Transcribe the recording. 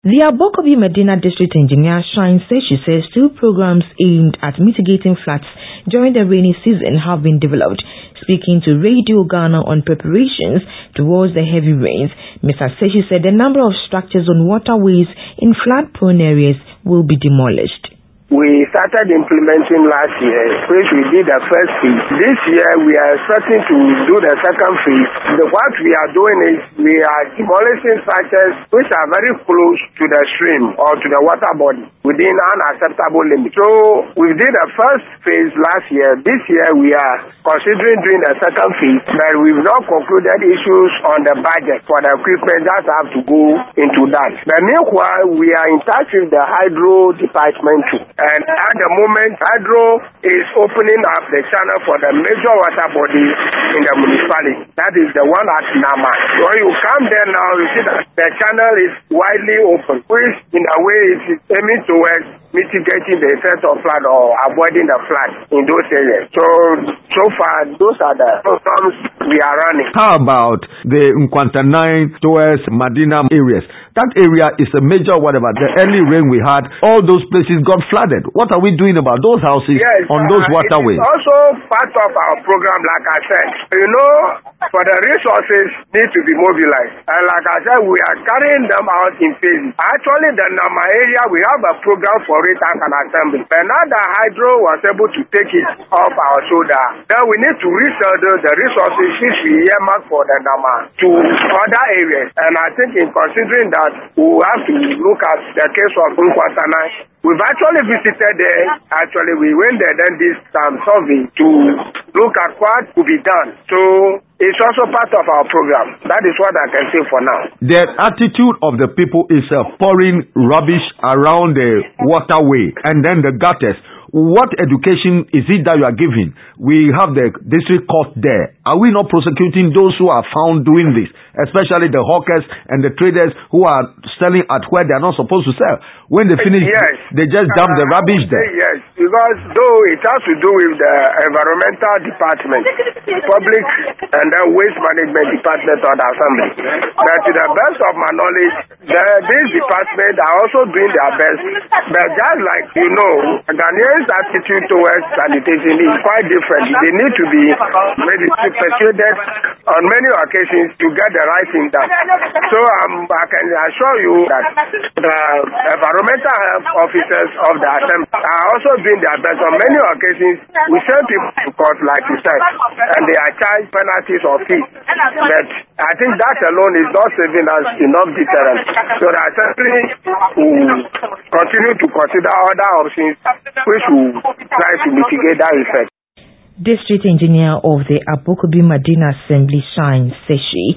The Abokobi Medina District Engineer Shine Seshi says 2 programs aimed at mitigating floods during the rainy season have been developed. Speaking to Radio Ghana on preparations towards the heavy rains, Mr. Seshi said the number of structures on waterways in flood-prone areas will be demolished. We started implementing last year, which we did the first phase. This year, we are expecting to do the second phase. What we are doing is we are demolishing structures which are very close to the stream or to the water body within an acceptable limit. So we did the first phase last year. This year, we are considering doing the second phase, but we've not concluded issues on the budget for the equipment that have to go into that. But meanwhile, we are in touch with the hydro department too. And at the moment, Hydro is opening up the channel for the major water bodies in the municipality. That is the one at Nama. So when you come there now, you see that the channel is widely open, which in a way is aiming towards mitigating the effect of flood or avoiding the flood in those areas. So far, those are the programs we are running. How about the Nkwanta 9 towards Medina areas? That area is a major whatever. The early rain we had, all those places got flooded. What are we doing about those houses on those waterways? It is also part of our program, like I said. For the resources need to be mobilized. And like I said, we are carrying them out in phases. Actually, the Nama area, we have a program for it as an assembly. But now the Hydro was able to take it off our shoulder, then we need to reschedule the resources which we earmark for the Nama to other areas. And I think in considering that, we will have to look at the case of Nkwanta 9. We've actually visited there. Actually, we went there then this survey to look at what could be done. So it's also part of our program. That is what I can say for now. The attitude of the people is pouring rubbish around the waterway and then the gutters. What education is it that you are giving? We have the district court there. Are we not prosecuting those who are found doing this, especially the hawkers and the traders who are selling at where they are not supposed to sell? When they finish, they just dump the rubbish there. Yes, because though it has to do with the environmental department, public and then waste management department of the assembly. But to the best of my knowledge, these departments are also doing their best. But just like you know, Ghanaians' attitude towards sanitation is quite different. They need to be maybe persuaded on many occasions to get the right thing done. So I can assure you that the environmental health officers of the assembly are also doing their best. On many occasions, we send people to court, like you said, and they are charged penalties or fees. But I think that alone is not serving us enough deterrent. So the assembly will continue to consider other options which will try to mitigate that effect. District Engineer of the Abokobi Medina Assembly Shine Seshi.